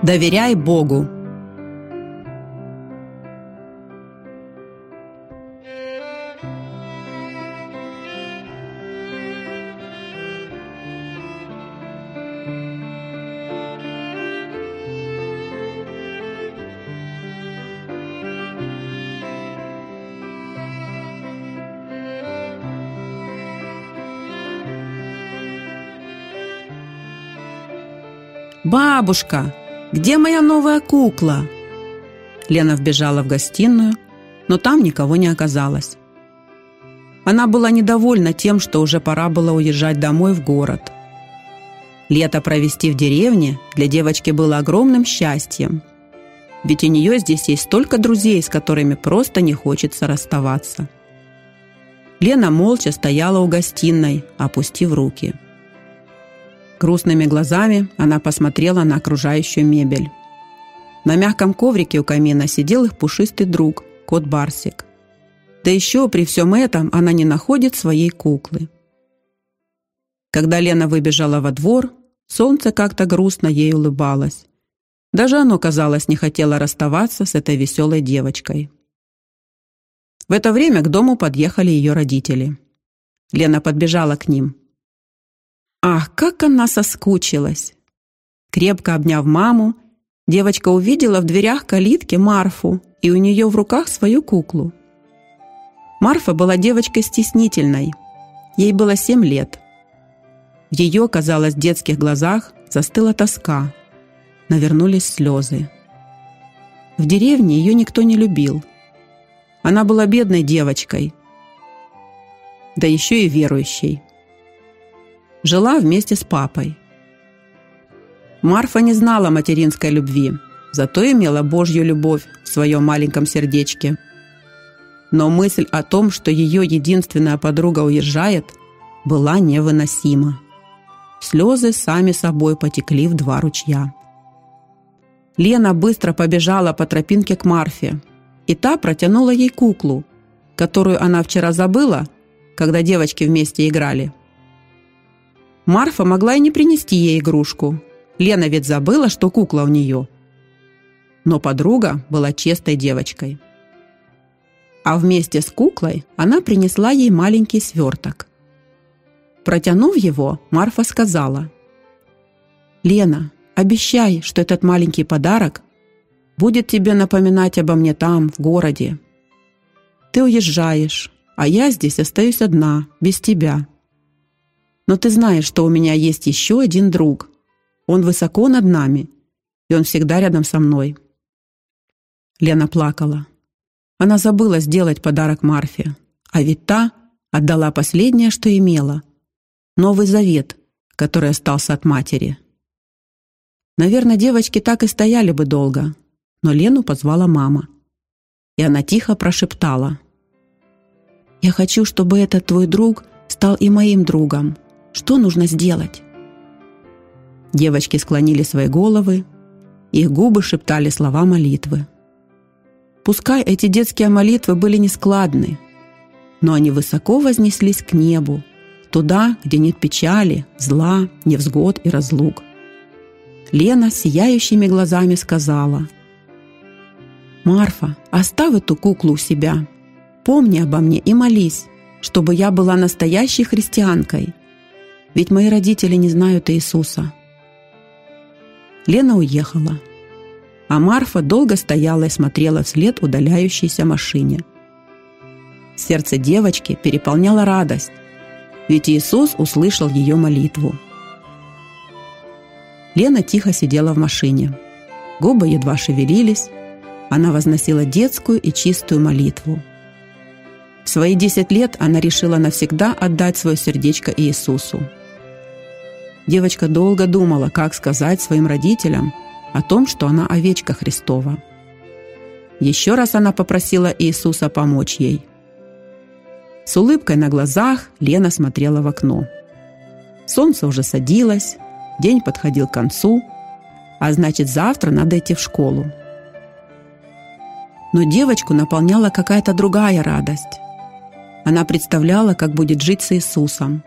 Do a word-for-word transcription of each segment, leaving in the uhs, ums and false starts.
Доверяй Богу. «Бабушка, где моя новая кукла?» Лена вбежала в гостиную, но там никого не оказалось. Она была недовольна тем, что уже пора было уезжать домой в город. Лето провести в деревне для девочки было огромным счастьем, ведь у нее здесь есть столько друзей, с которыми просто не хочется расставаться. Лена молча стояла у гостиной, опустив руки. Грустными глазами она посмотрела на окружающую мебель. На мягком коврике у камина сидел их пушистый друг, кот Барсик. Да еще при всем этом она не находит своей куклы. Когда Лена выбежала во двор, солнце как-то грустно ей улыбалось. Даже оно, казалось, не хотело расставаться с этой веселой девочкой. В это время к дому подъехали ее родители. Лена подбежала к ним. Ах, как она соскучилась! Крепко обняв маму, девочка увидела в дверях калитки Марфу и у нее в руках свою куклу. Марфа была девочкой стеснительной. Ей было семь лет. В ее, казалось, детских глазах застыла тоска. Навернулись слезы. В деревне ее никто не любил. Она была бедной девочкой, да еще и верующей. Жила вместе с папой. Марфа не знала материнской любви, зато имела Божью любовь в своем маленьком сердечке. Но мысль о том, что ее единственная подруга уезжает, была невыносима. Слезы сами собой потекли в два ручья. Лена быстро побежала по тропинке к Марфе, и та протянула ей куклу, которую она вчера забыла, когда девочки вместе играли. Марфа могла и не принести ей игрушку. Лена ведь забыла, что кукла у нее. Но подруга была честной девочкой. А вместе с куклой она принесла ей маленький сверток. Протянув его, Марфа сказала: «Лена, обещай, что этот маленький подарок будет тебе напоминать обо мне там, в городе. Ты уезжаешь, а я здесь остаюсь одна, без тебя. Но ты знаешь, что у меня есть еще один друг. Он высоко над нами, и он всегда рядом со мной». Лена плакала. Она забыла сделать подарок Марфе, а ведь та отдала последнее, что имела – Новый Завет, который остался от матери. Наверное, девочки так и стояли бы долго, но Лену позвала мама. И она тихо прошептала: «Я хочу, чтобы этот твой друг стал и моим другом. Что нужно сделать?» Девочки склонили свои головы, их губы шептали слова молитвы. Пускай эти детские молитвы были нескладны, но они высоко вознеслись к небу, туда, где нет печали, зла, невзгод и разлук. Лена сияющими глазами сказала: «Марфа, оставь эту куклу у себя. Помни обо мне и молись, чтобы я была настоящей христианкой. Ведь мои родители не знают Иисуса». Лена уехала, а Марфа долго стояла и смотрела вслед удаляющейся машине. Сердце девочки переполняло радость, ведь Иисус услышал ее молитву. Лена тихо сидела в машине. Губы едва шевелились, она возносила детскую и чистую молитву. В свои десять лет она решила навсегда отдать свое сердечко Иисусу. Девочка долго думала, как сказать своим родителям о том, что она овечка Христова. Еще раз она попросила Иисуса помочь ей. С улыбкой на глазах Лена смотрела в окно. Солнце уже садилось, день подходил к концу, а значит, завтра надо идти в школу. Но девочку наполняла какая-то другая радость. Она представляла, как будет жить с Иисусом.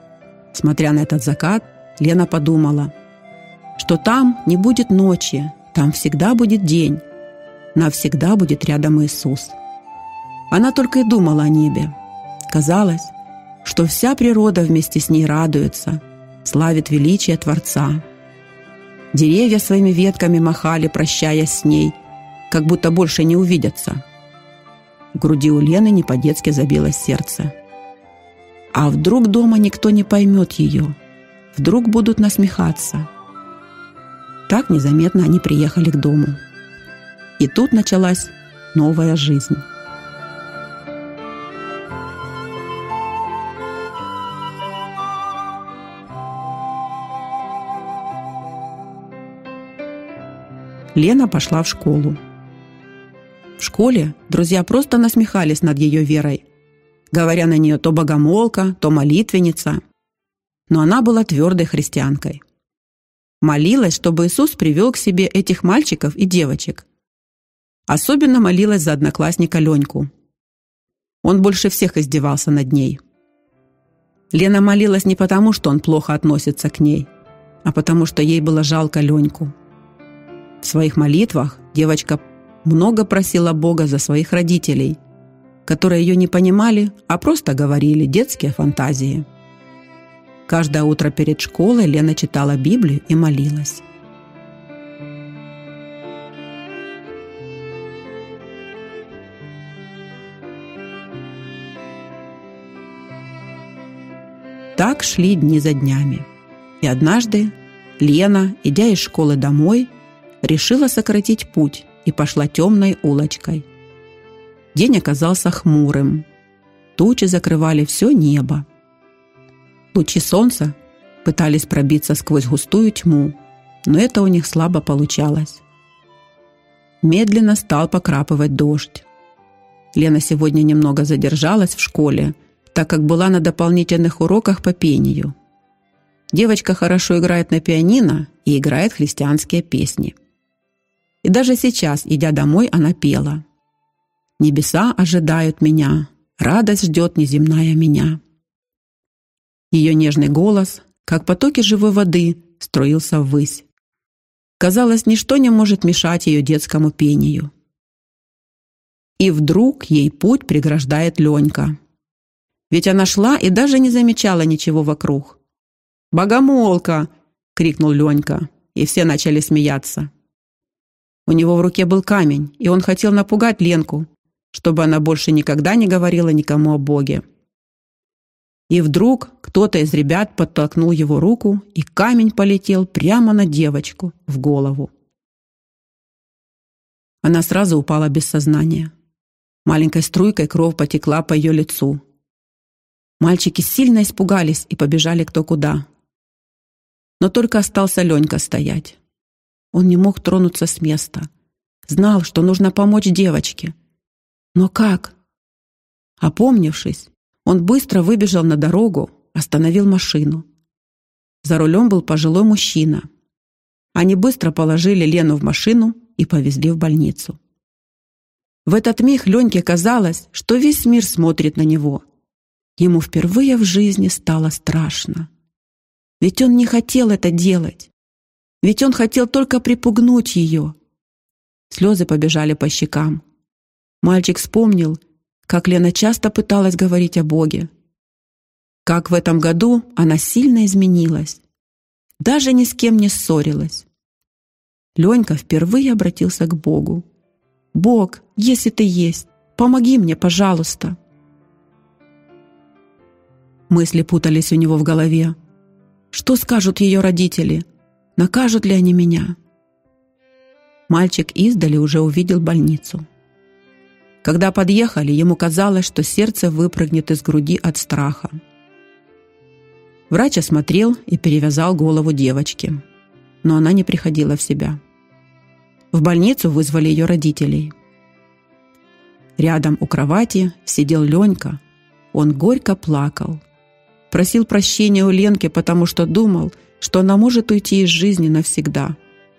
Смотря на этот закат, Лена подумала, что там не будет ночи, Там всегда будет день. Навсегда будет рядом Иисус. Она только и думала о небе. Казалось, что вся природа вместе с ней радуется, славит величие Творца. Деревья своими ветками махали, прощаясь с ней, как будто больше не увидятся. В груди у Лены не по-детски забилось сердце. А вдруг дома никто не поймет ее? Вдруг будут насмехаться? Так незаметно они приехали к дому. И тут началась новая жизнь. Лена пошла в школу. В школе друзья просто насмехались над ее верой, говоря на нее то богомолка, то молитвенница. Но она была твердой христианкой. Молилась, чтобы Иисус привел к себе этих мальчиков и девочек. Особенно молилась за одноклассника Леньку. Он больше всех издевался над ней. Лена молилась не потому, что он плохо относится к ней, а потому, что ей было жалко Леньку. В своих молитвах девочка много просила Бога за своих родителей, которые ее не понимали, а просто говорили детские фантазии. Каждое утро перед школой Лена читала Библию и молилась. Так шли дни за днями. И однажды Лена, идя из школы домой, решила сократить путь и пошла темной улочкой. День оказался хмурым. Тучи закрывали все небо. Лучи солнца пытались пробиться сквозь густую тьму, но это у них слабо получалось. Медленно стал покрапывать дождь. Лена сегодня немного задержалась в школе, так как была на дополнительных уроках по пению. Девочка хорошо играет на пианино и играет христианские песни. И даже сейчас, идя домой, она пела: «Небеса ожидают меня, радость ждет неземная меня». Ее нежный голос, как потоки живой воды, струился ввысь. Казалось, ничто не может мешать ее детскому пению. И вдруг ей путь преграждает Ленька. Ведь она шла и даже не замечала ничего вокруг. «Богомолка!» — крикнул Ленька, и все начали смеяться. У него в руке был камень, и он хотел напугать Ленку, чтобы она больше никогда не говорила никому о Боге. И вдруг кто-то из ребят подтолкнул его руку, и камень полетел прямо на девочку в голову. Она сразу упала без сознания. Маленькой струйкой кровь потекла по ее лицу. Мальчики сильно испугались и побежали кто куда. Но только остался Ленька стоять. Он не мог тронуться с места. Знал, что нужно помочь девочке. Но как? Опомнившись, он быстро выбежал на дорогу, остановил машину. За рулем был пожилой мужчина. Они быстро положили Лену в машину и повезли в больницу. В этот миг Леньке казалось, что весь мир смотрит на него. Ему впервые в жизни стало страшно. Ведь он не хотел это делать. Ведь он хотел только припугнуть ее. Слезы побежали по щекам. Мальчик вспомнил, как Лена часто пыталась говорить о Боге. Как в этом году она сильно изменилась. Даже ни с кем не ссорилась. Ленька впервые обратился к Богу. «Бог, если ты есть, помоги мне, пожалуйста». Мысли путались у него в голове. Что скажут ее родители? Накажут ли они меня? Мальчик издали уже увидел больницу. Когда подъехали, ему казалось, что сердце выпрыгнет из груди от страха. Врач осмотрел и перевязал голову девочки, но она не приходила в себя. В больницу вызвали ее родителей. Рядом у кровати сидел Ленька. Он горько плакал. Просил прощения у Ленки, потому что думал, что она может уйти из жизни навсегда.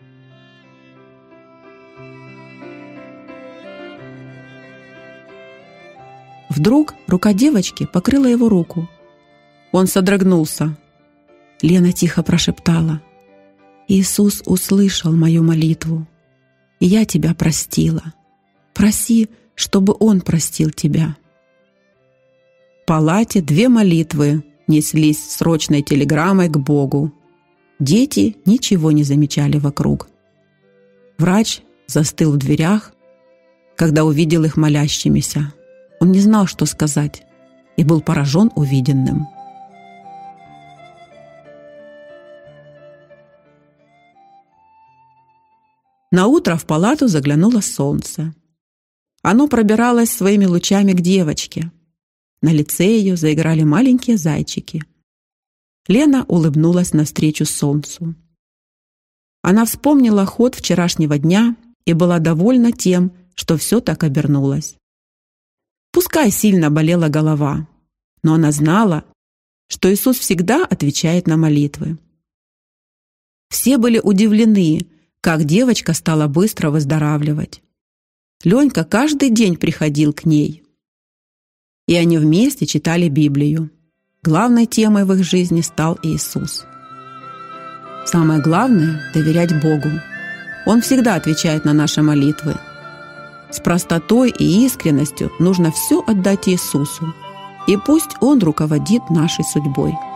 Вдруг рука девочки покрыла его руку. Он содрогнулся. Лена тихо прошептала: «Иисус услышал мою молитву. и я тебя простила. Проси, чтобы Он простил тебя». В палате две молитвы неслись срочной телеграммой к Богу. Дети ничего не замечали вокруг. Врач застыл в дверях, когда увидел их молящимися. Он не знал, что сказать, и был поражен увиденным. Наутро в палату заглянуло солнце. Оно пробиралось своими лучами к девочке. На лице ее заиграли маленькие зайчики. Лена улыбнулась навстречу солнцу. Она вспомнила ход вчерашнего дня и была довольна тем, что все так обернулось. Пускай сильно болела голова, но она знала, что Иисус всегда отвечает на молитвы. Все были удивлены, как девочка стала быстро выздоравливать. Ленька каждый день приходил к ней, и они вместе читали Библию. Главной темой в их жизни стал Иисус. Самое главное – доверять Богу. Он всегда отвечает на наши молитвы. С простотой и искренностью нужно все отдать Иисусу, и пусть Он руководит нашей судьбой.